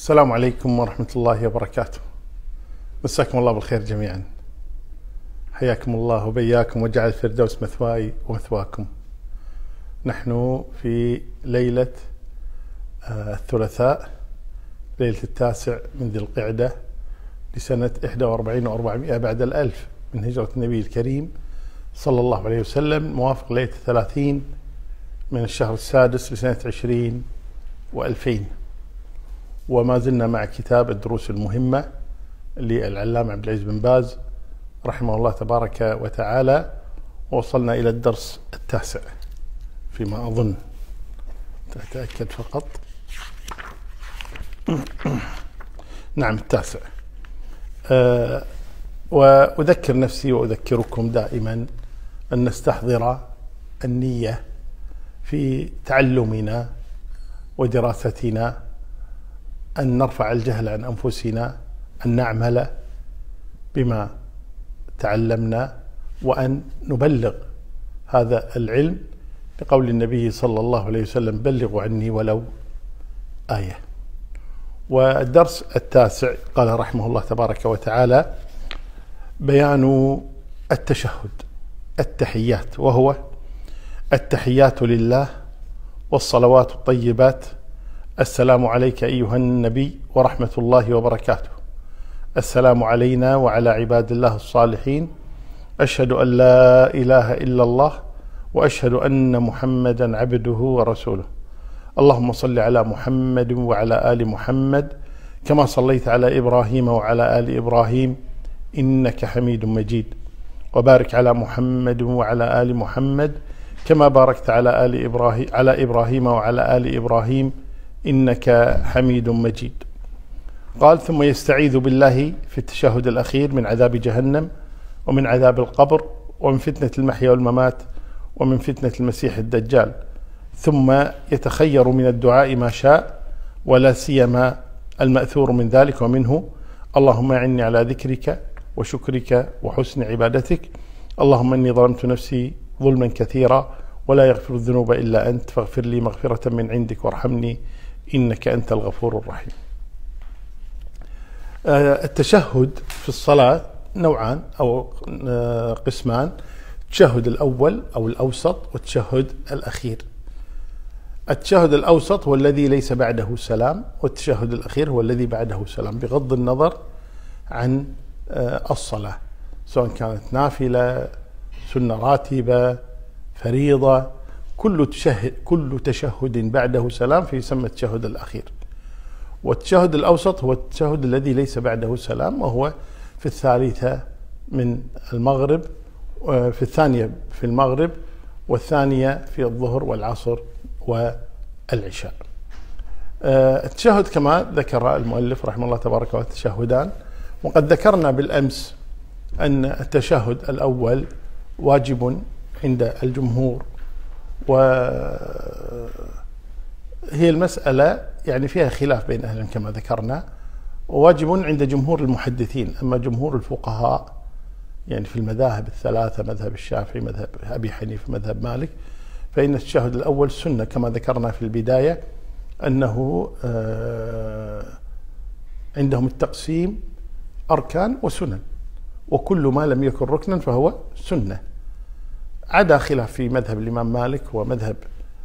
السلام عليكم ورحمة الله وبركاته. مساكم الله بالخير جميعا، حياكم الله وبياكم وجعل الفردوس مثواي ومثواكم. نحن في ليلة الثلاثاء، ليلة 9 من ذي القعدة لسنة 41 و400 بعد الألف من هجرة النبي الكريم صلى الله عليه وسلم، موافق ليلة 30 من الشهر السادس لسنة 20 و2000. وما زلنا مع كتاب الدروس المهمة للعلامة عبد العزيز بن باز رحمه الله تبارك وتعالى، ووصلنا إلى الدرس 9 فيما أظن، تأكد فقط. نعم 9. وأذكر نفسي وأذكركم دائما أن نستحضر النية في تعلمنا ودراستنا، أن نرفع الجهل عن أنفسنا، أن نعمل بما تعلمنا، وأن نبلغ هذا العلم لقول النبي صلى الله عليه وسلم: بلغوا عني ولو آية. والدرس 9 قال رحمه الله تبارك وتعالى: بيان التشهد، التحيات، وهو التحيات لله والصلوات الطيبات. السلام عليك أيها النبي ورحمة الله وبركاته. السلام علينا وعلى عباد الله الصالحين. أشهد أن لا إله إلا الله وأشهد أن محمدا عبده ورسوله. اللهم صل على محمد وعلى آل محمد كما صليت على إبراهيم وعلى آل إبراهيم إنك حميد مجيد. وبارك على محمد وعلى آل محمد كما باركت على إبراهيم وعلى آل إبراهيم إنك حميد مجيد. قال: ثم يستعيذ بالله في التشهد الأخير من عذاب جهنم ومن عذاب القبر ومن فتنة المحيا والممات ومن فتنة المسيح الدجال، ثم يتخير من الدعاء ما شاء، ولا سيما المأثور من ذلك، ومنه: اللهم أعني على ذكرك وشكرك وحسن عبادتك. اللهم إني ظلمت نفسي ظلما كثيرا ولا يغفر الذنوب إلا أنت، فاغفر لي مغفرة من عندك وارحمني إنك أنت الغفور الرحيم. التشهد في الصلاة نوعان أو قسمان: التشهد الأول أو الأوسط، والتشهد الأخير. التشهد الأوسط هو الذي ليس بعده سلام، والتشهد الأخير هو الذي بعده سلام، بغض النظر عن الصلاة، سواء كانت نافلة، سنة راتبة، فريضة، كل تشهد بعده سلام فيسمى التشهد الأخير. والتشهد الأوسط هو التشهد الذي ليس بعده سلام، وهو في الثالثة من المغرب، في الثانية في المغرب، والثانية في الظهر والعصر والعشاء. التشهد كما ذكر المؤلف رحمه الله تبارك وتعالى تشهدان، وقد ذكرنا بالأمس أن التشهد الأول واجب عند الجمهور، وهي المسألة يعني فيها خلاف بين أهل كما ذكرنا، وواجب عند جمهور المحدثين. أما جمهور الفقهاء يعني في المذاهب الثلاثة، مذهب الشافعي، مذهب أبي حنيفة، مذهب مالك، فإن التشهد الأول سنة، كما ذكرنا في البداية أنه عندهم التقسيم أركان وسنن، وكل ما لم يكن ركنا فهو سنة، عدا خلاف في مذهب الإمام مالك ومذهب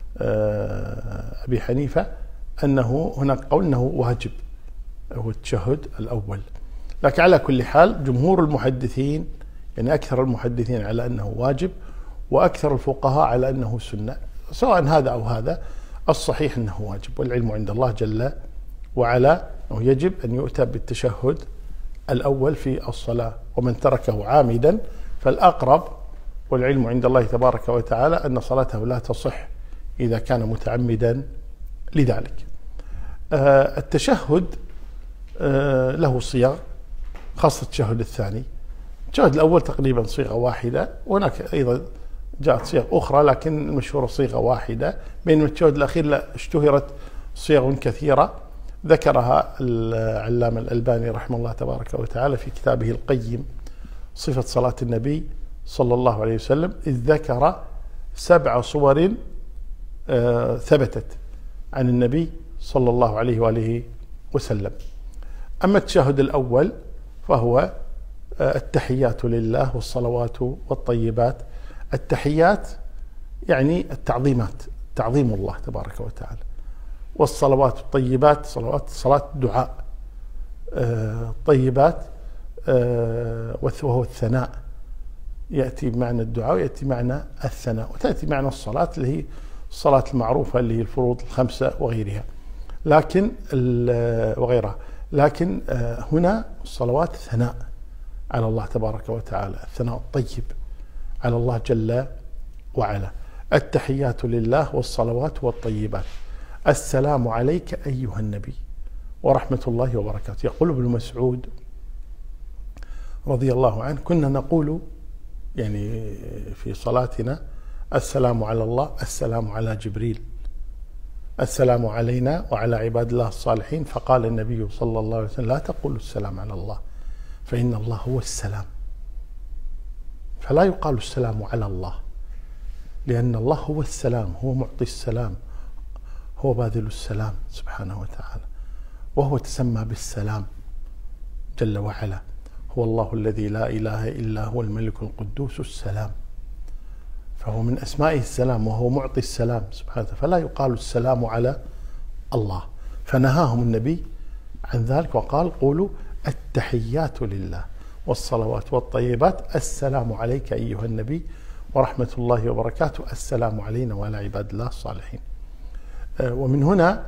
أبي حنيفة أنه هناك قول أنه واجب، هو التشهد الأول. لكن على كل حال جمهور المحدثين، يعني أكثر المحدثين، على أنه واجب، وأكثر الفقهاء على أنه سنة. سواء هذا أو هذا، الصحيح أنه واجب، والعلم عند الله جل وعلا أنه يجب أن يؤتى بالتشهد الأول في الصلاة، ومن تركه عامدا فالأقرب والعلم عند الله تبارك وتعالى أن صلاته لا تصح إذا كان متعمدا لذلك. التشهد له صيغ، خاصة التشهد الثاني. التشهد الأول تقريبا صيغة واحدة، وهناك أيضا جاءت صيغ أخرى، لكن المشهورة صيغة واحدة، بينما التشهد الأخير لا، اشتهرت صيغ كثيرة ذكرها العلامة الألباني رحمه الله تبارك وتعالى في كتابه القيم صفة صلاة النبي صلى الله عليه وسلم، إذ ذكر 7 صور ثبتت عن النبي صلى الله عليه وآله وسلم. أما التشهد الأول فهو التحيات لله والصلوات والطيبات. التحيات يعني التعظيمات، تعظيم الله تبارك وتعالى، والصلوات الطيبات صلاة الدعاء، طيبات وهو الثناء، يأتي بمعنى الدعاء ويأتي معنى الثناء، وتأتي معنى الصلاة اللي هي الصلاة المعروفة اللي هي الفروض الخمسة وغيرها، لكن هنا الصلوات ثناء على الله تبارك وتعالى، الثناء الطيب على الله جل وعلا. التحيات لله والصلوات والطيبات. السلام عليك أيها النبي ورحمة الله وبركاته. يقول ابن مسعود رضي الله عنه: كنا نقول يعني في صلاتنا: السلام على الله، السلام على جبريل، السلام علينا وعلى عباد الله الصالحين. فقال النبي صلى الله عليه وسلم: لا تقولوا السلام على الله، فإن الله هو السلام، فلا يقال السلام على الله، لأن الله هو السلام، هو معطي السلام، هو باذل السلام سبحانه وتعالى، وهو تسمى بالسلام جل وعلا. هو الله الذي لا إله إلا هو الملك القدوس السلام، فهو من أسمائه السلام، وهو معطي السلام سبحانه وتعالى، فلا يقال السلام على الله. فنهاهم النبي عن ذلك وقال: قولوا التحيات لله والصلوات والطيبات، السلام عليك أيها النبي ورحمة الله وبركاته، السلام علينا وعلى عباد الله الصالحين. ومن هنا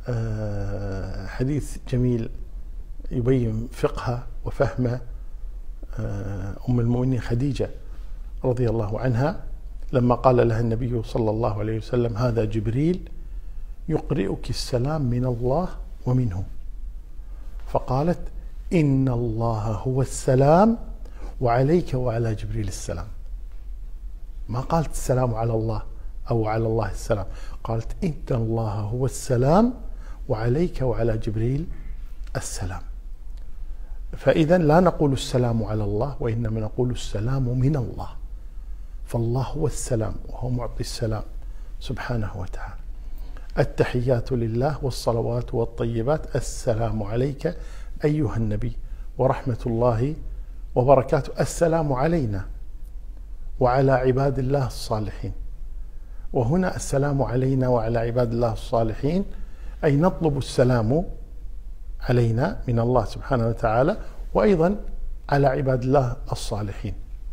حديث جميل يبين فقه وفهم أم المؤمنين خديجة رضي الله عنها لما قال لها النبي صلى الله عليه وسلم: هذا جبريل يقرئك السلام من الله ومنه. فقالت: إن الله هو السلام وعليك وعلى جبريل السلام. ما قالت السلام على الله أو على الله السلام، قالت: إن الله هو السلام وعليك وعلى جبريل السلام. فإذا لا نقول السلام على الله، وإنما نقول السلام من الله، فالله هو السلام وهو معطي السلام سبحانه وتعالى. التحيات لله والصلوات والطيبات، السلام عليك أيها النبي ورحمة الله وبركاته، السلام علينا وعلى عباد الله الصالحين. وهنا السلام علينا وعلى عباد الله الصالحين أي نطلب السلام علينا من الله سبحانه وتعالى، وأيضا على عباد الله الصالحين.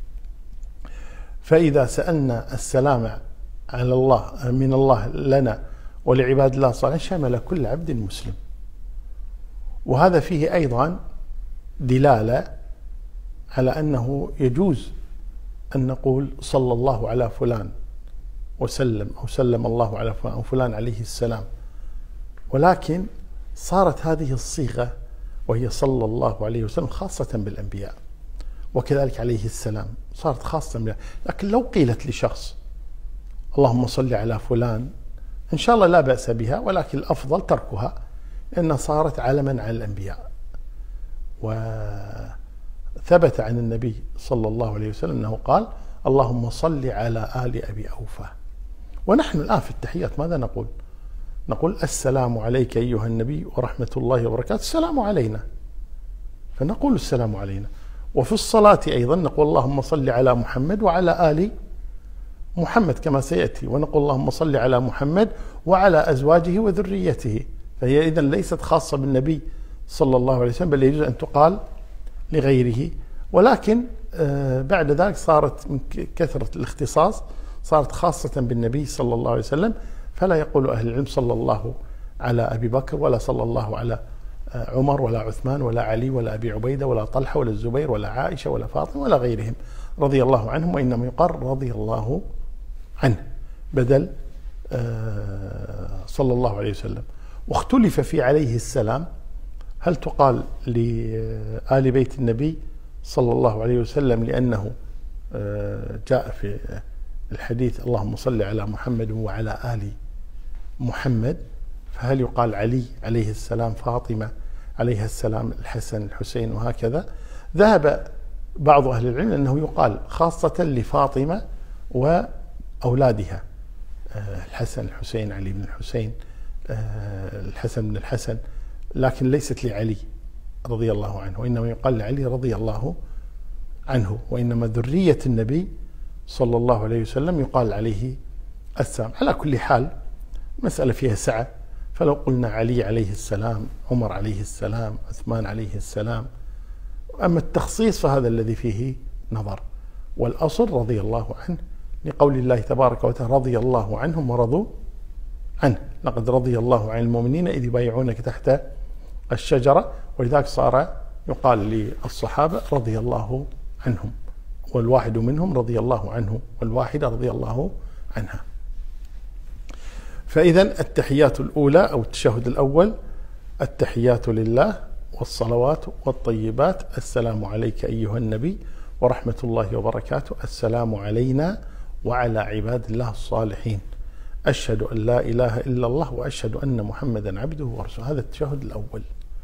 فإذا سألنا السلام على الله من الله لنا ولعباد الله الصالحين شمل كل عبد مسلم. وهذا فيه أيضا دلالة على أنه يجوز أن نقول صلى الله على فلان وسلم، أو سلم الله على فلان، أو فلان عليه السلام، ولكن صارت هذه الصيغة وهي صلى الله عليه وسلم خاصة بالأنبياء، وكذلك عليه السلام صارت خاصة بالأنبياء. لكن لو قيلت لشخص اللهم صل على فلان إن شاء الله لا بأس بها، ولكن الأفضل تركها، لأنها صارت علما على الأنبياء. وثبت عن النبي صلى الله عليه وسلم أنه قال: اللهم صل على آل أبي أوفى. ونحن الآن في التحيات ماذا نقول؟ نقول: السلام عليك أيها النبي ورحمة الله وبركاته، السلام علينا، فنقول السلام علينا. وفي الصلاة أيضا نقول: اللهم صل على محمد وعلى آل محمد كما سيأتي، ونقول: اللهم صل على محمد وعلى أزواجه وذريته. فهي إذن ليست خاصة بالنبي صلى الله عليه وسلم، بل يجوز أن تقال لغيره. ولكن بعد ذلك صارت من كثرة الاختصاص صارت خاصة بالنبي صلى الله عليه وسلم، فلا يقول أهل العلم صلى الله على أبي بكر، ولا صلى الله على عمر، ولا عثمان، ولا علي، ولا أبي عبيدة، ولا طلحة، ولا الزبير، ولا عائشة، ولا فاطمة، ولا غيرهم رضي الله عنهم، وإنما يقال رضي الله عنه بدل صلى الله عليه وسلم. واختلف في عليه السلام هل تقال لآل بيت النبي صلى الله عليه وسلم، لأنه جاء في الحديث اللهم صل على محمد وعلى آل محمد، فهل يقال علي عليه السلام، فاطمة عليها السلام، الحسن، الحسين، وهكذا؟ ذهب بعض أهل العلم أنه يقال خاصة لفاطمة وأولادها، الحسن، الحسين، علي بن الحسين، الحسن بن الحسن، لكن ليست لعلي رضي الله عنه، وإنما يقال لعلي رضي الله عنه، وإنما ذرية النبي صلى الله عليه وسلم يقال عليه السلام. على كل حال مسألة فيها سعة، فلو قلنا علي عليه السلام، عمر عليه السلام، عثمان عليه السلام، أما التخصيص فهذا الذي فيه نظر، والأصل رضي الله عنه، لقول الله تبارك وتعالى رضي الله عنهم ورضوا عنه، لقد رضي الله عن المؤمنين إذ يبايعونك تحت الشجرة، ولذلك صار يقال للصحابة رضي الله عنهم، والواحد منهم رضي الله عنه، والواحدة رضي الله عنها. فإذا التحيات الأولى أو التشهد الأول: التحيات لله والصلوات والطيبات، السلام عليك أيها النبي ورحمة الله وبركاته، السلام علينا وعلى عباد الله الصالحين، أشهد أن لا إله إلا الله وأشهد أن محمدا عبده ورسوله. هذا التشهد الأول.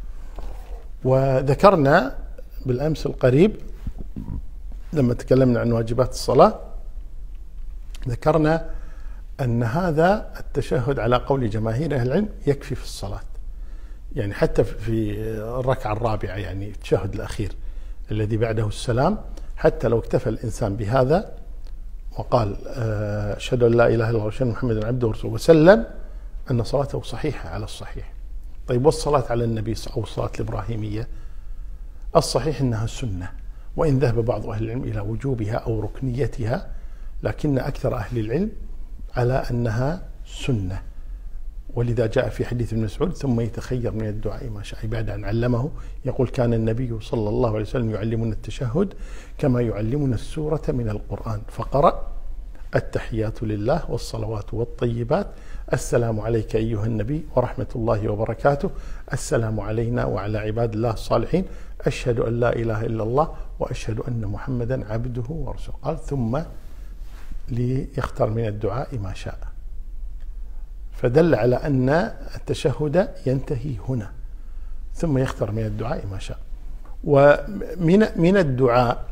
وذكرنا بالأمس القريب لما تكلمنا عن واجبات الصلاة، ذكرنا أن هذا التشهد على قول جماهير أهل العلم يكفي في الصلاة، يعني حتى في الركعة الرابعة، يعني التشهد الأخير الذي بعده السلام، حتى لو اكتفى الإنسان بهذا وقال أشهد أن لا إله إلا الله وأشهد أن محمدا عبده ورسوله وسلم، أن صلاته صحيحة على الصحيح. طيب، والصلاة على النبي أو الصلاة الإبراهيمية، الصحيح أنها سنة، وإن ذهب بعض أهل العلم إلى وجوبها أو ركنيتها، لكن أكثر أهل العلم على أنها سنة، ولذا جاء في حديث ابن مسعود: ثم يتخير من الدعاء ما شاء. بعد أن علمه يقول: كان النبي صلى الله عليه وسلم يعلمنا التشهد كما يعلمنا السورة من القرآن، فقرأ: التحيات لله والصلوات والطيبات، السلام عليك أيها النبي ورحمة الله وبركاته، السلام علينا وعلى عباد الله الصالحين، أشهد أن لا إله إلا الله وأشهد أن محمدا عبده ورسوله. قال: ثم ليختار من الدعاء ما شاء، فدل على أن التشهد ينتهي هنا، ثم يختار من الدعاء ما شاء. ومن الدعاء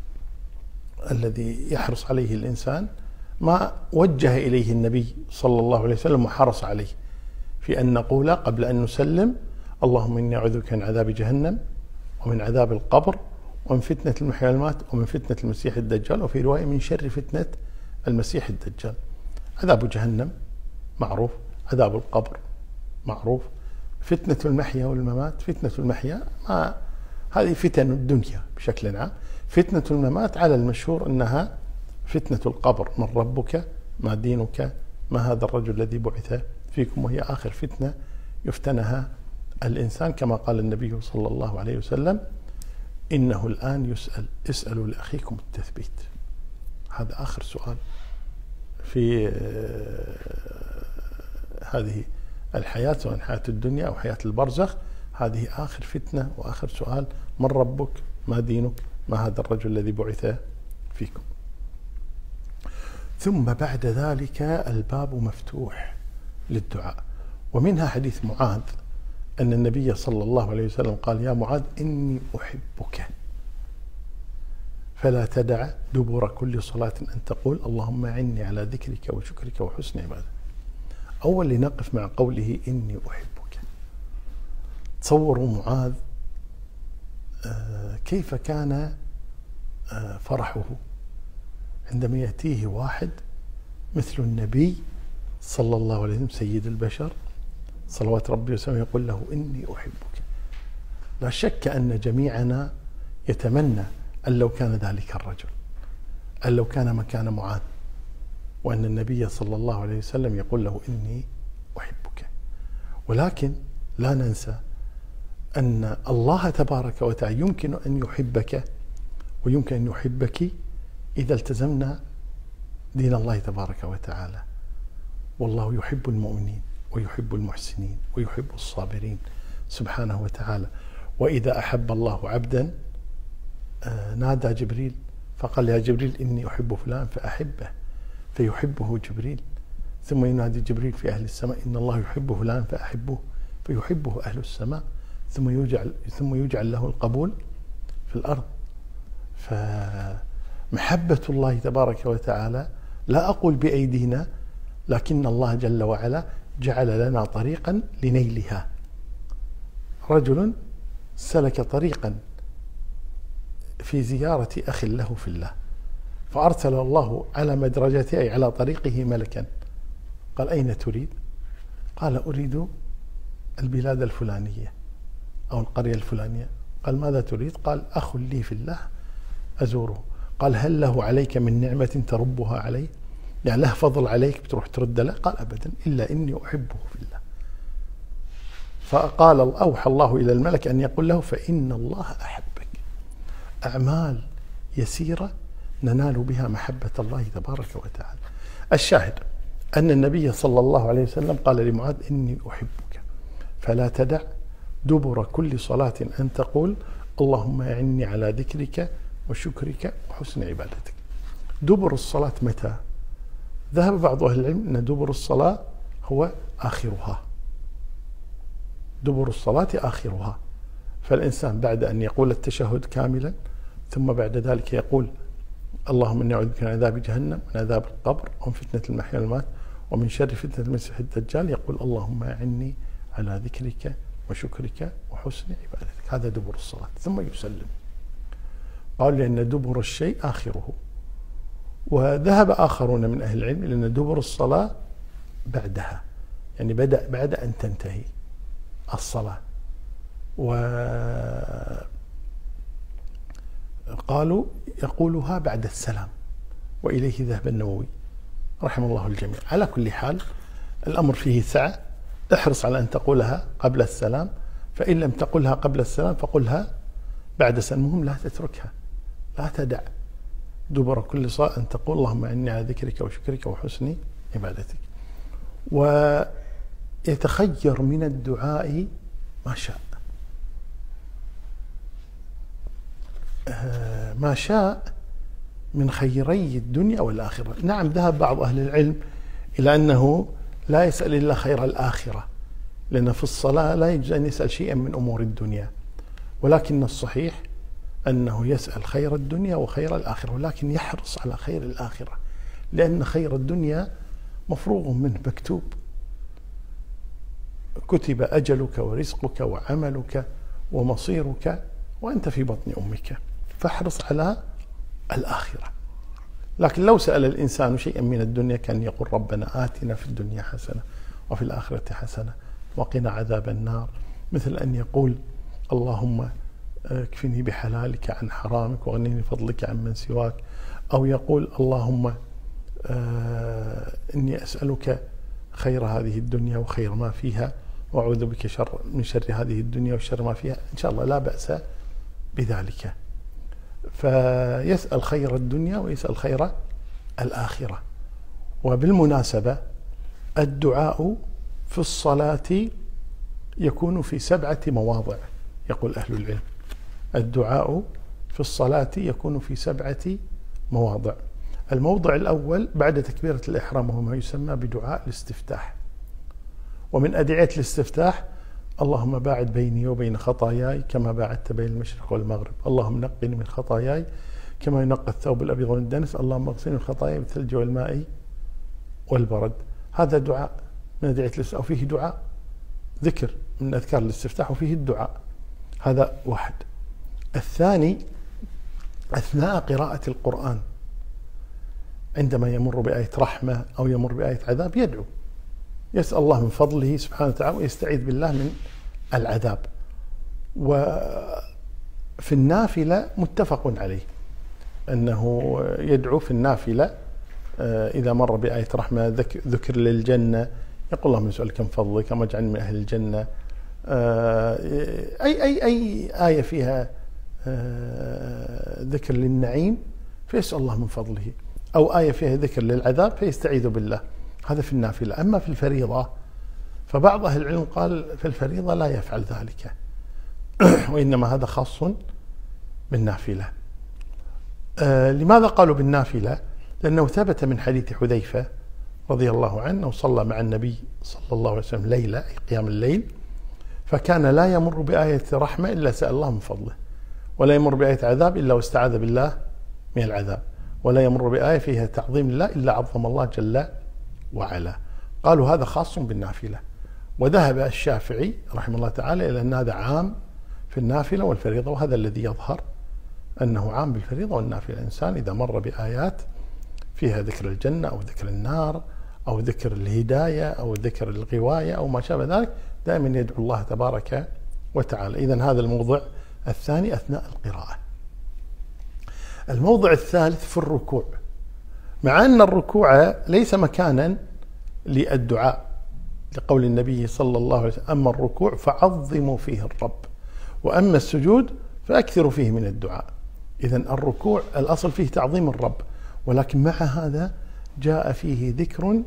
الذي يحرص عليه الإنسان ما وجه إليه النبي صلى الله عليه وسلم وحرص عليه، في أن نقول قبل أن نسلم: اللهم إني أعوذ بك من عذاب جهنم ومن عذاب القبر ومن فتنة المحيا والممات ومن فتنة المسيح الدجال، وفي رواية من شر فتنة المسيح الدجال. عذاب جهنم معروف، عذاب القبر معروف، فتنة المحيا والممات. فتنة المحيا هذه فتن الدنيا بشكل عام، فتنة الممات على المشهور أنها فتنة القبر: من ربك، ما دينك، ما هذا الرجل الذي بعث فيكم، وهي آخر فتنة يفتنها الإنسان، كما قال النبي صلى الله عليه وسلم: إنه الآن يسأل، اسألوا لأخيكم التثبيت. هذا آخر سؤال في هذه الحياة، سواء حياة الدنيا أو حياة البرزخ، هذه آخر فتنة وآخر سؤال: من ربك، ما دينك، ما هذا الرجل الذي بعث فيكم. ثم بعد ذلك الباب مفتوح للدعاء، ومنها حديث معاذ أن النبي صلى الله عليه وسلم قال: يا معاذ إني أحبك فلا تدع دبر كل صلاة أن تقول اللهم أعني على ذكرك وشكرك وحسن عبادتك. أول لنقف مع قوله إني أحبك. تصوروا معاذ كيف كان فرحه عندما يأتيه واحد مثل النبي صلى الله عليه وسلم سيد البشر صلوات ربي وسلامه يقول له إني أحبك. لا شك أن جميعنا يتمنى أن لو كان ذلك الرجل، أن لو كان مكان معاذ، وأن النبي صلى الله عليه وسلم يقول له إني أحبك. ولكن لا ننسى أن الله تبارك وتعالى يمكن أن يحبك ويمكن أن يحبك إذا التزمنا دين الله تبارك وتعالى. والله يحب المؤمنين ويحب المحسنين ويحب الصابرين سبحانه وتعالى. وإذا أحب الله عبدا نادى جبريل فقال: يا جبريل إني أحب فلان فأحبه، فيحبه جبريل. ثم ينادي جبريل في أهل السماء: إن الله يحب فلان فأحبه، فيحبه أهل السماء، ثم يجعل له القبول في الأرض. فمحبة الله تبارك وتعالى لا أقول بأيدينا، لكن الله جل وعلا جعل لنا طريقا لنيلها. رجل سلك طريقا في زيارة أخ له في الله، فأرسل الله على مدرجته أي على طريقه ملكا، قال: أين تريد؟ قال: أريد البلاد الفلانية أو القرية الفلانية. قال: ماذا تريد؟ قال: أخ لي في الله أزوره. قال: هل له عليك من نعمة تربها عليه؟ يعني له فضل عليك بتروح ترد له؟ قال: أبدا، إلا إني أحبه في الله. فقال: أوحى الله إلى الملك أن يقول له: فإن الله أحبك. أعمال يسيرة ننال بها محبة الله تبارك وتعالى. الشاهد أن النبي صلى الله عليه وسلم قال لمعاذ: إني أحبك فلا تدع دبر كل صلاة أن تقول: اللهم أعني على ذكرك وشكرك وحسن عبادتك. دبر الصلاة متى؟ ذهب بعض أهل العلم أن دبر الصلاة هو آخرها، دبر الصلاة آخرها. فالإنسان بعد أن يقول التشهد كاملا ثم بعد ذلك يقول: اللهم إني أعوذ بك من عذاب جهنم ومن عذاب القبر ومن فتنة المحيا والممات ومن شر فتنة المسيح الدجال، يقول: اللهم أعني على ذكرك وشكرك وحسن عبادتك. هذا دبر الصلاة. ثم يسلم. قالوا لأن دبر الشيء آخره. وذهب آخرون من أهل العلم إلى أن دبر الصلاة بعدها، يعني بدأ بعد أن تنتهي الصلاة. وقالوا يقولها بعد السلام، وإليه ذهب النووي رحمه الله الجميع. على كل حال الأمر فيه سعة، احرص على أن تقولها قبل السلام، فإن لم تقلها قبل السلام فقلها بعد السلام. المهم لا تتركها، لا تدع دبر كل صلاة أن تقول: اللهم أعني على ذكرك وشكرك وحسن عبادتك. ويتخير من الدعاء ما شاء، ما شاء من خيري الدنيا والآخرة. نعم، ذهب بعض أهل العلم إلى أنه لا يسأل إلا خير الآخرة، لأن في الصلاة لا يجوز أن يسأل شيئا من أمور الدنيا، ولكن الصحيح أنه يسأل خير الدنيا وخير الآخرة، ولكن يحرص على خير الآخرة، لأن خير الدنيا مفروغ منه، مكتوب، كتب أجلك ورزقك وعملك ومصيرك وأنت في بطن أمك، فاحرص على الآخرة. لكن لو سأل الإنسان شيئا من الدنيا كان يقول: ربنا آتنا في الدنيا حسنة وفي الآخرة حسنة وقنا عذاب النار، مثل أن يقول: اللهم اكفني بحلالك عن حرامك واغنني بفضلك عن من سواك، أو يقول: اللهم إني أسألك خير هذه الدنيا وخير ما فيها وأعوذ بك من شر هذه الدنيا وشر ما فيها. إن شاء الله لا بأس بذلك. فيسأل خير الدنيا ويسأل خير الآخرة. وبالمناسبة الدعاء في الصلاة يكون في 7 مواضع، يقول أهل العلم: الدعاء في الصلاة يكون في 7 مواضع. الموضع الأول بعد تكبيرة الإحرام، وهو ما يسمى بدعاء الاستفتاح. ومن أدعية الاستفتاح: اللهم باعد بيني وبين خطاياي كما باعدت بين المشرق والمغرب، اللهم نقني من خطاياي كما ينقى الثوب الأبيض من الدنس، اللهم اغسلني من خطاياي بالثلج والماء والبرد. هذا دعاء من أدعية الاستفتاح، وفيه دعاء ذكر من أذكار الاستفتاح وفيه الدعاء. هذا واحد. الثاني: أثناء قراءة القرآن عندما يمر بآية رحمة أو يمر بآية عذاب يدعو، يسأل الله من فضله سبحانه وتعالى ويستعيذ بالله من العذاب. وفي النافلة متفق عليه أنه يدعو في النافلة إذا مر بآية رحمة ذكر للجنة يقول: اللهم اسألك من فضلك كما اجعلني من أهل الجنة. أي آية فيها ذكر للنعيم فيسأل الله من فضله، أو آية فيها ذكر للعذاب فيستعيذ بالله. هذا في النافلة. أما في الفريضة فبعض أهل العلم قال في الفريضة لا يفعل ذلك، وإنما هذا خاص بالنافلة. لماذا قالوا بالنافلة؟ لأنه ثبت من حديث حذيفة رضي الله عنه صلى مع النبي صلى الله عليه وسلم ليلة، أي قيام الليل، فكان لا يمر بآية رحمة إلا سأل الله من فضله، ولا يمر بآية عذاب إلا واستعاذ بالله من العذاب، ولا يمر بآية فيها تعظيم الله إلا عظم الله جل وعلا. قالوا هذا خاص بالنافلة. وذهب الشافعي رحمه الله تعالى إلى أن هذا عام في النافلة والفريضة، وهذا الذي يظهر أنه عام بالفريضة والنافلة. الإنسان إذا مر بآيات فيها ذكر الجنة أو ذكر النار أو ذكر الهداية أو ذكر الغواية أو ما شابه ذلك، دائما يدعو الله تبارك وتعالى. إذن هذا الموضع الثاني أثناء القراءة. الموضع الثالث في الركوع، مع أن الركوع ليس مكانا للدعاء، لقول النبي صلى الله عليه وسلم: أما الركوع فعظموا فيه الرب، وأما السجود فأكثروا فيه من الدعاء. إذن الركوع الأصل فيه تعظيم الرب، ولكن مع هذا جاء فيه ذكر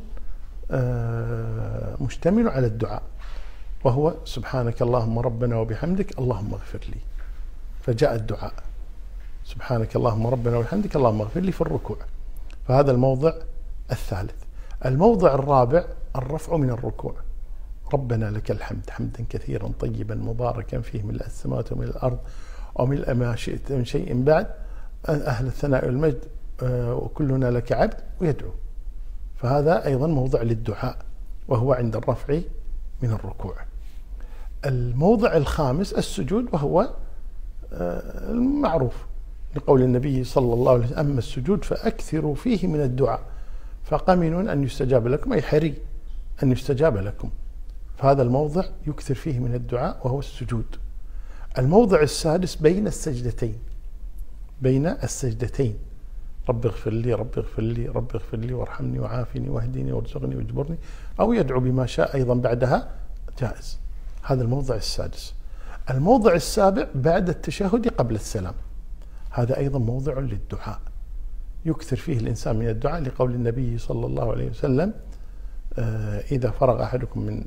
مشتمل على الدعاء، وهو سبحانك اللهم ربنا وبحمدك اللهم اغفر لي، فجاء الدعاء سبحانك اللهم ربنا وبحمدك اللهم اغفر لي في الركوع. فهذا الموضع الثالث. الموضع الرابع الرفع من الركوع: ربنا لك الحمد حمدا كثيرا طيبا مباركا فيه ملء السماوات وملء الأرض وملء ما شئت من شيء بعد، أهل الثناء والمجد وكلنا لك عبد، ويدعو. فهذا أيضا موضع للدعاء، وهو عند الرفع من الركوع. الموضع الخامس السجود، وهو المعروف لقول النبي صلى الله عليه وسلم: أما السجود فأكثروا فيه من الدعاء فقمن أن يستجاب لكم، أي حري أن يستجاب لكم. فهذا الموضع يكثر فيه من الدعاء وهو السجود. الموضع السادس بين السجدتين، بين السجدتين: رب اغفر لي رب اغفر لي رب اغفر لي وارحمني وعافني واهدني وارزقني واجبرني، أو يدعو بما شاء أيضا بعدها جائز. هذا الموضع السادس. الموضع السابع بعد التشهد قبل السلام، هذا أيضا موضع للدعاء، يكثر فيه الإنسان من الدعاء، لقول النبي صلى الله عليه وسلم: إذا فرغ أحدكم من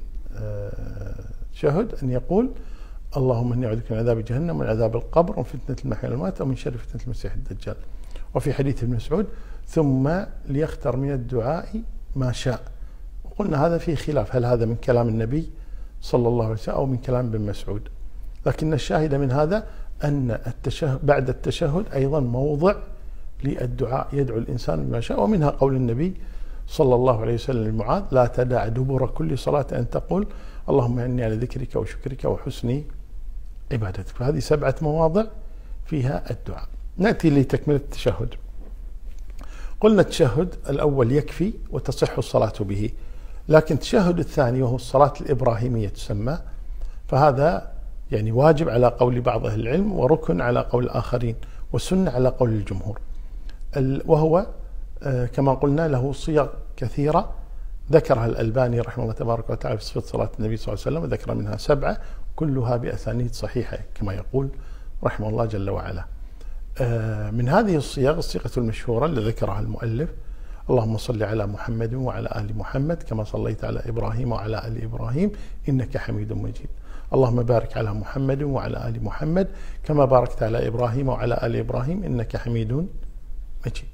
تشهد أن يقول: اللهم إني أعوذ بك من عذاب جهنم ومن عذاب القبر ومن فتنة المحيا والممات ومن شر فتنة المسيح الدجال. وفي حديث ابن مسعود: ثم ليختر من الدعاء ما شاء. وقلنا هذا فيه خلاف، هل هذا من كلام النبي صلى الله عليه وسلم أو من كلام ابن مسعود، لكن الشاهد من هذا أن بعد التشهد أيضا موضع للدعاء، يدعو الإنسان بما شاء. ومنها قول النبي صلى الله عليه وسلم لمعاذ: لا تدع دبر كل صلاة أن تقول اللهم إني على ذكرك وشكرك وحسن عبادتك. فهذه 7 مواضع فيها الدعاء. نأتي لتكملة التشهد. قلنا التشهد الأول يكفي وتصح الصلاة به، لكن التشهد الثاني وهو الصلاة الإبراهيمية تسمى، فهذا يعني واجب على قول بعض أهل العلم، وركن على قول الآخرين، والسنة على قول الجمهور. وهو كما قلنا له صيغ كثيرة ذكرها الألباني رحمه الله تبارك وتعالى في صفة صلاة النبي صلى الله عليه وسلم، وذكر منها 7 كلها بأسانيد صحيحة كما يقول رحمه الله جل وعلا. من هذه الصيغ الصيغة المشهورة اللي ذكرها المؤلف: اللهم صل على محمد وعلى آل محمد كما صليت على إبراهيم وعلى آل إبراهيم إنك حميد مجيد. اللهم بارك على محمد وعلى آل محمد كما باركت على إبراهيم وعلى آل إبراهيم إنك حميد مجيد.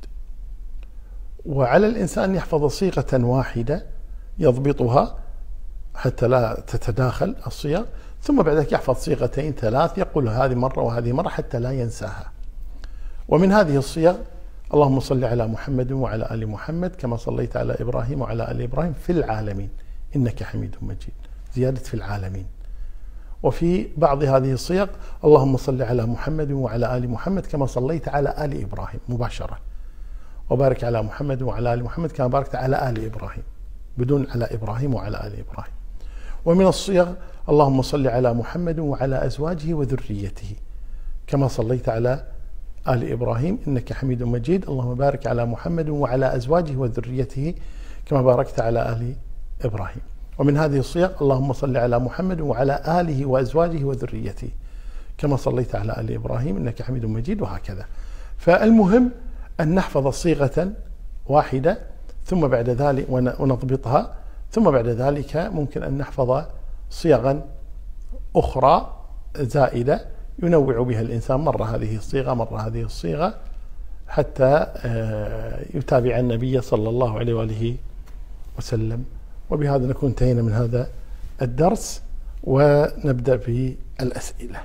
وعلى الإنسان أن يحفظ صيغة واحدة يضبطها حتى لا تتداخل الصيغ، ثم بعد ذلك يحفظ صيغتين 3 يقول هذه مرة وهذه مرة حتى لا ينساها. ومن هذه الصيغ: اللهم صل على محمد وعلى آل محمد كما صليت على إبراهيم وعلى آل إبراهيم في العالمين إنك حميد مجيد، زيادة في العالمين. وفي بعض هذه الصيغ: اللهم صل على محمد وعلى آل محمد كما صليت على آل إبراهيم مباشرة، وبارك على محمد وعلى آل محمد كما باركت على آل إبراهيم بدون على إبراهيم وعلى آل إبراهيم. ومن الصيغ: اللهم صل على محمد وعلى أزواجه وذريته كما صليت على آل إبراهيم إنك حميد مجيد، اللهم بارك على محمد وعلى أزواجه وذريته كما باركت على آل إبراهيم. ومن هذه الصيغ: اللهم صل على محمد وعلى آله وأزواجه وذريته كما صليت على آل إبراهيم إنك حميد مجيد، وهكذا. فالمهم أن نحفظ صيغة واحدة ثم بعد ذلك ونضبطها، ثم بعد ذلك ممكن أن نحفظ صيغا أخرى زائدة ينوع بها الإنسان، مرة هذه الصيغة مرة هذه الصيغة، حتى يتابع النبي صلى الله عليه وآله وسلم. وبهذا نكون انتهينا من هذا الدرس، ونبدأ بالأسئلة.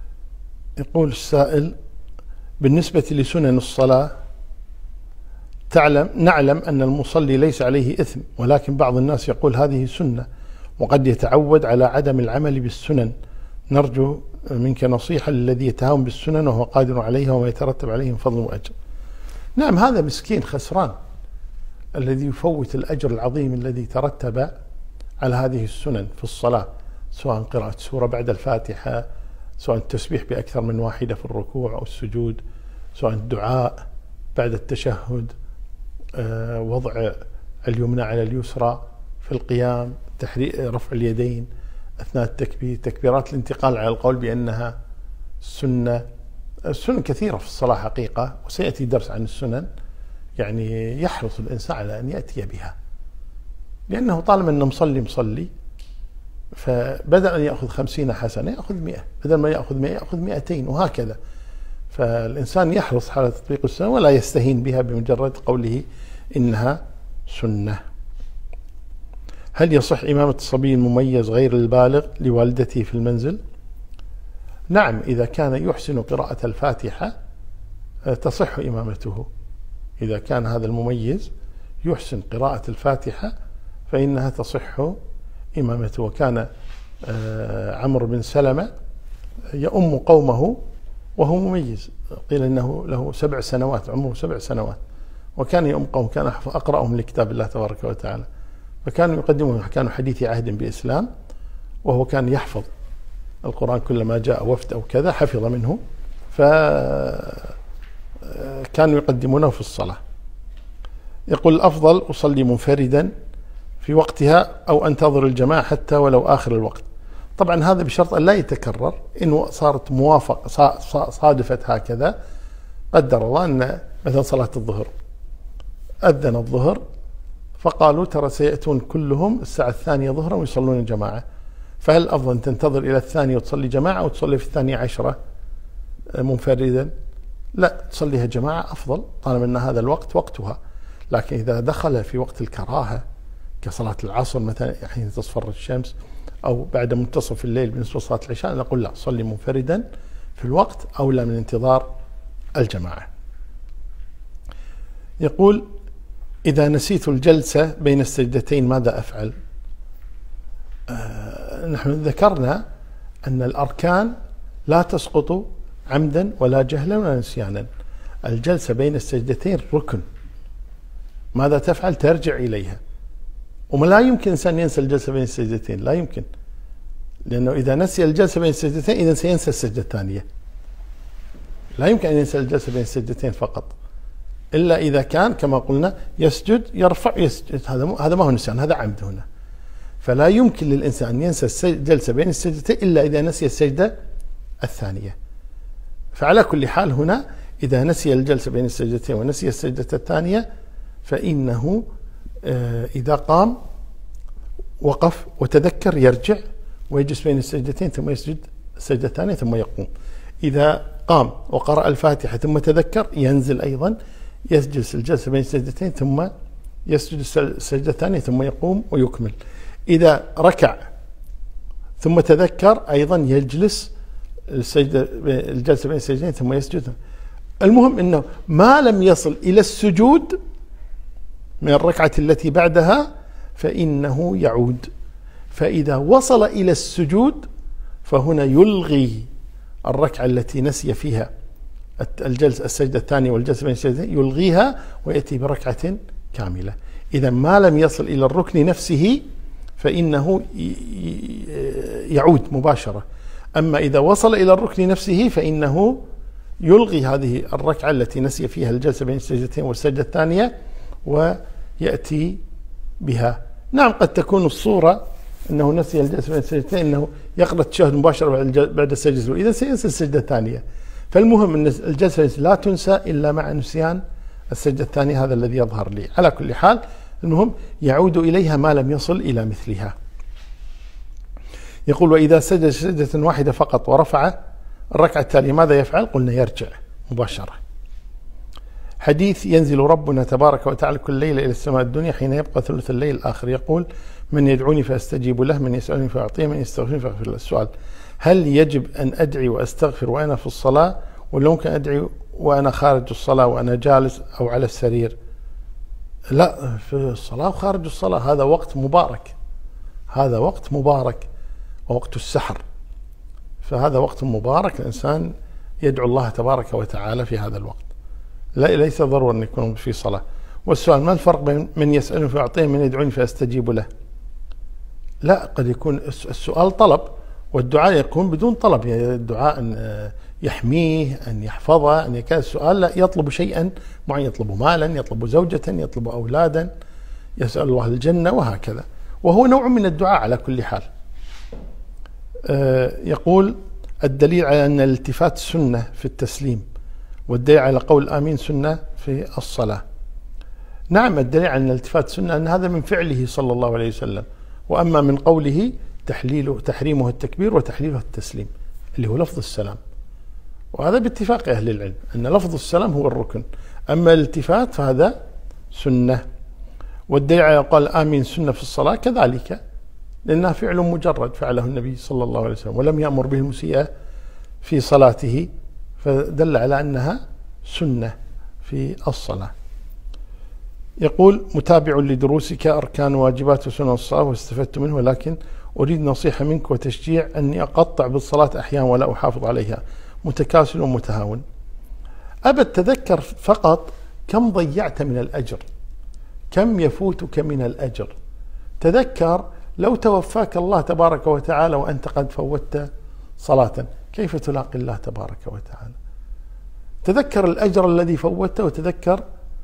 يقول السائل: بالنسبة لسنن الصلاة نعلم أن المصلي ليس عليه إثم، ولكن بعض الناس يقول هذه سنة وقد يتعود على عدم العمل بالسنن. نرجو منك نصيحة للذي يتهاون بالسنن وهو قادر عليها وما يترتب عليه من فضل وأجر. نعم، هذا مسكين خسران الذي يفوت الأجر العظيم الذي ترتب على هذه السنن في الصلاة، سواء قراءة سورة بعد الفاتحة، سواء التسبيح بأكثر من واحدة في الركوع أو السجود، سواء الدعاء بعد التشهد، وضع اليمنى على اليسرى في القيام، رفع اليدين أثناء التكبير، تكبيرات الانتقال على القول بأنها سنة. السنن كثيرة في الصلاة حقيقة، وسيأتي درس عن السنن. يعني يحرص الإنسان على أن يأتي بها، لأنه طالما أنه مصلي فبدل أن يأخذ 50 حسنة يأخذ 100، بدل ما يأخذ 100 يأخذ 200، وهكذا. فالإنسان يحرص على تطبيق السنة ولا يستهين بها بمجرد قوله إنها سنة. هل يصح إمامة الصبي المميز غير البالغ لوالدته في المنزل؟ نعم، إذا كان يحسن قراءة الفاتحة تصح إمامته. إذا كان هذا المميز يحسن قراءة الفاتحة فإنها تصح إمامته. وكان عمرو بن سلمة يؤم قومه وهو مميز، قيل إنه له 7 سنوات، عمره 7 سنوات، وكان يؤم قوم، كان أقرأهم لكتاب الله تبارك وتعالى، فكانوا يقدمون، كانوا حديثي عهد بإسلام، وهو كان يحفظ القرآن كلما جاء وفد أو كذا حفظ منه، فكانوا يقدمونه في الصلاة. يقول الأفضل أصلي منفردا في وقتها أو أنتظر الجماعة حتى ولو آخر الوقت. طبعا هذا بشرط أن لا يتكرر، إنه صارت موافق صادفت هكذا، قدر الله أن مثلا صلاة الظهر أذن الظهر فقالوا ترى سيأتون كلهم الساعة 2 ظهرا ويصلون الجماعة، فهل الأفضل أن تنتظر إلى 2 وتصلي جماعة أو تصلي في 12 منفردا؟ لا، تصليها جماعة أفضل طالما أن هذا الوقت وقتها. لكن إذا دخل في وقت الكراهة كصلاة العصر مثلا حين تصفر الشمس، أو بعد منتصف الليل بالنسبة لصلاة العشاء، نقول لا، صلي منفردا في الوقت أولى من انتظار الجماعة. يقول إذا نسيت الجلسة بين السجدتين ماذا أفعل؟ نحن ذكرنا أن الأركان لا تسقط عمدا ولا جهلا ولا نسيانا. الجلسة بين السجدتين ركن، ماذا تفعل؟ ترجع إليها. وما لا يمكن إنسان ينسى الجلسة بين السجدتين، لا يمكن، لأنه إذا نسي الجلسة بين السجدتين إذا سينسى السجدة الثانية. لا يمكن أن ينسى الجلسة بين السجدتين فقط، إلا إذا كان كما قلنا يسجد يرفع يسجد، هذا ما هو نسيان، هذا عمد هنا. فلا يمكن للإنسان أن ينسى الجلسة بين السجدتين إلا إذا نسي السجدة الثانية. فعلى كل حال هنا إذا نسي الجلسة بين السجدتين ونسي السجدة الثانية فإنه إذا قام وقف وتذكر يرجع ويجلس بين السجدتين ثم يسجد السجدة الثانية ثم يقوم. إذا قام وقرأ الفاتحة ثم تذكر ينزل أيضا يجلس الجلسة بين السجدتين ثم يسجد السجدة الثانية ثم يقوم ويكمل. إذا ركع ثم تذكر أيضا يجلس الجلسة بين السجدتين ثم يسجد. المهم أنه ما لم يصل إلى السجود من الركعة التي بعدها فإنه يعود. فإذا وصل إلى السجود فهنا يلغي الركعة التي نسي فيها السجدة الثانية والجلسة بين السجدتين، يلغيها ويأتي بركعة كاملة. إذا ما لم يصل إلى الركن نفسه فإنه يعود مباشرة. أما إذا وصل إلى الركن نفسه فإنه يلغي هذه الركعة التي نسي فيها الجلسة بين السجدتين والسجدة الثانية ويأتي بها. نعم، قد تكون الصورة أنه نسي الجلسة بين السجدتين أنه يقرأ التشهد مباشرة بعد السجدة الأولى، إذا سينسى السجدة الثانية. فالمهم أن الجلسة لا تنسى إلا مع نسيان السجدة الثانية، هذا الذي يظهر لي. على كل حال المهم يعود إليها ما لم يصل إلى مثلها. يقول وإذا سجد سجدة واحدة فقط ورفع الركعة التالية ماذا يفعل؟ قلنا يرجع مباشرة. حديث ينزل ربنا تبارك وتعالى كل ليلة إلى السماء الدنيا حين يبقى ثلث الليل الآخر، يقول من يدعوني فأستجيب له، من يسألني فأعطيه، من يستغفرني فأغفر له. السؤال: هل يجب أن أدعي وأستغفر وأنا في الصلاة، ولا ممكن أدعي وأنا خارج الصلاة وأنا جالس أو على السرير؟ لا، في الصلاة وخارج الصلاة، هذا وقت مبارك، هذا وقت مبارك ووقت السحر، فهذا وقت مبارك، الإنسان يدعو الله تبارك وتعالى في هذا الوقت، ليس ضروري أن يكون في صلاة. والسؤال: ما الفرق بين من يسألني فأعطيه من يدعوني فأستجيب له؟ لا، قد يكون السؤال طلب، والدعاء يكون بدون طلب، يعني الدعاء أن يحميه، أن يحفظه، أن يكون السؤال لا يطلب شيئا معين، يطلب مالا، يطلب زوجة، يطلب أولادا، يسأل الله الجنة وهكذا، وهو نوع من الدعاء على كل حال. يقول: الدليل على أن الالتفات سنة في التسليم، والدليل على قول آمين سنة في الصلاة. نعم، الدليل على أن الالتفات سنة أن هذا من فعله صلى الله عليه وسلم، وأما من قوله تحريمه التكبير وتحليله التسليم اللي هو لفظ السلام، وهذا باتفاق أهل العلم أن لفظ السلام هو الركن، أما الالتفات فهذا سنة. والدليل على قال آمين سنة في الصلاة كذلك، لأنها فعل مجرد فعله النبي صلى الله عليه وسلم، ولم يأمر به المسيء في صلاته، فدل على أنها سنة في الصلاة. يقول: متابع لدروسك أركان واجبات وسنن الصلاة واستفدت منه، ولكن أريد نصيحة منك وتشجيع أني أقطع بالصلاة أحيانا ولا أحافظ عليها، متكاسل ومتهاون. أبد تذكر فقط كم ضيعت من الأجر، كم يفوتك من الأجر. تذكر لو توفاك الله تبارك وتعالى وأنت قد فوتت صلاة، كيف تلاقي الله تبارك وتعالى؟ تذكر الأجر الذي فوتته، وتذكر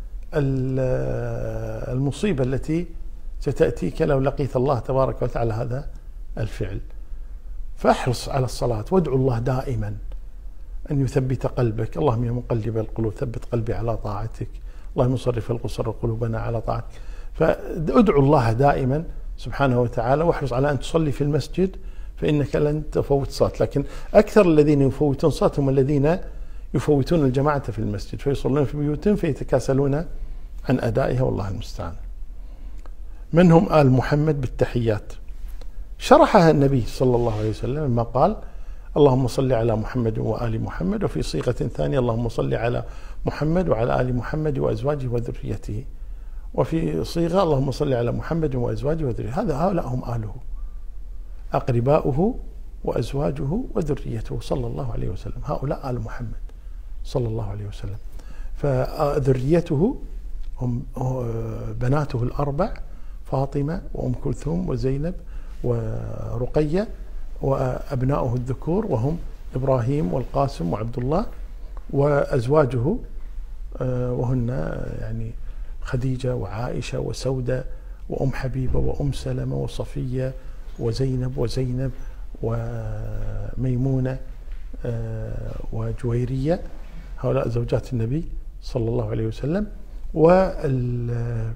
المصيبة التي ستأتيك لو لقيت الله تبارك وتعالى هذا الفعل. فاحرص على الصلاة، وادعو الله دائما أن يثبت قلبك. اللهم يا مقلب القلوب ثبت قلبي على طاعتك، اللهم صرف القصر قلوبنا على طاعتك. فادعو الله دائما سبحانه وتعالى، واحرص على أن تصلي في المسجد، فإنك لن تفوت صلاة. لكن أكثر الذين يفوتون صلاة هم الذين يفوتون الجماعة في المسجد، فيصلون في بيوتهم فيتكاسلون عن أدائها، والله المستعان. من هم آل محمد بالتحيات؟ شرحها النبي صلى الله عليه وسلم لما قال: اللهم صل على محمد وآل محمد، وفي صيغة ثانية: اللهم صل على محمد وعلى آل محمد وأزواجه وذريته، وفي صيغة: اللهم صل على محمد وأزواجه وذريته. هؤلاء هم آله، أقرباؤه وأزواجه وذريته صلى الله عليه وسلم، هؤلاء آل محمد صلى الله عليه وسلم. فذريته هم بناته الأربع: فاطمة وأم كلثوم وزينب ورقية، وأبناؤه الذكور وهم إبراهيم والقاسم وعبد الله، وأزواجه وهن يعني خديجة وعائشة وسودة وأم حبيبة وأم سلمة وصفية وزينب وميمونة وجويرية، هؤلاء زوجات النبي صلى الله عليه وسلم. وآله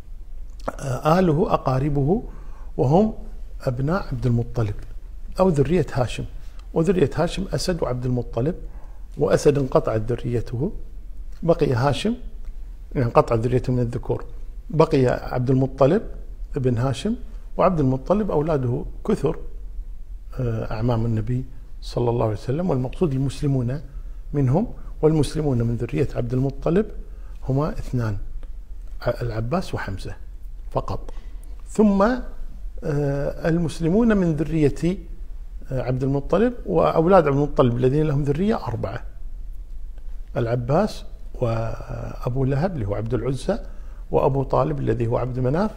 أقاربه وهم أبناء عبد المطلب أو ذرية هاشم، وذرية هاشم أسد وعبد المطلب، وأسد انقطعت ذريته، بقي هاشم انقطعت ذريته من الذكور، بقي عبد المطلب ابن هاشم، وعبد المطلب أولاده كثر أعمام النبي صلى الله عليه وسلم، والمقصود المسلمون منهم، والمسلمون من ذرية عبد المطلب هما اثنان: العباس وحمزة فقط. ثم المسلمون من ذرية عبد المطلب وأولاد عبد المطلب الذين لهم ذرية 4: العباس وأبو لهب اللي هو عبد العزى، وأبو طالب الذي هو عبد مناف،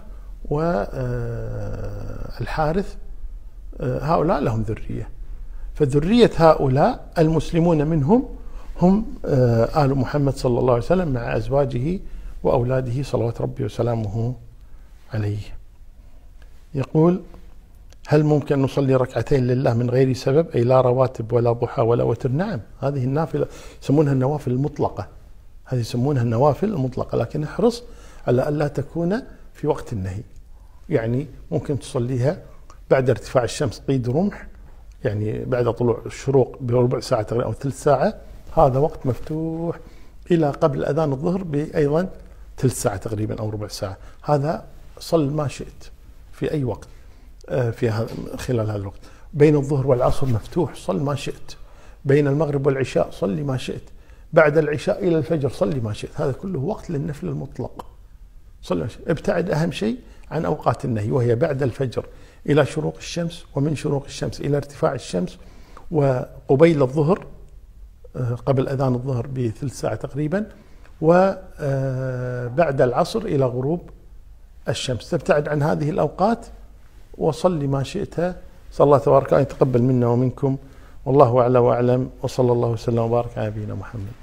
والحارث. هؤلاء لهم ذرية، فذرية هؤلاء المسلمون منهم هم آل محمد صلى الله عليه وسلم مع أزواجه وأولاده صلوات ربي وسلامه عليه. يقول: هل ممكن أن نصلي ركعتين لله من غير سبب، أي لا رواتب ولا ضحى ولا وتر؟ نعم، هذه النافلة يسمونها النوافل المطلقة، هذه يسمونها النوافل المطلقة، لكن احرص على ألا تكون في وقت النهي. يعني ممكن تصليها بعد ارتفاع الشمس قيد رمح، يعني بعد طلوع الشروق بربع ساعة أو ثلث ساعة، هذا وقت مفتوح، إلى قبل أذان الظهر بأيضا ثلث ساعة تقريبا أو ربع ساعة، هذا صل ما شئت في أي وقت في خلال هذا الوقت. بين الظهر والعصر مفتوح، صل ما شئت. بين المغرب والعشاء صل ما شئت. بعد العشاء إلى الفجر صل ما شئت. هذا كله وقت للنفل المطلق، صلى ابتعد أهم شيء عن أوقات النهي، وهي بعد الفجر إلى شروق الشمس، ومن شروق الشمس إلى ارتفاع الشمس، وقبيل الظهر قبل أذان الظهر بثلث ساعة تقريبا، وبعد العصر إلى غروب الشمس. تبتعد عن هذه الأوقات وصل ما شئت. صلى الله تبارك وتعالى يتقبل منا ومنكم، والله أعلى وأعلم، وصلى الله وسلم وبارك على نبينا محمد.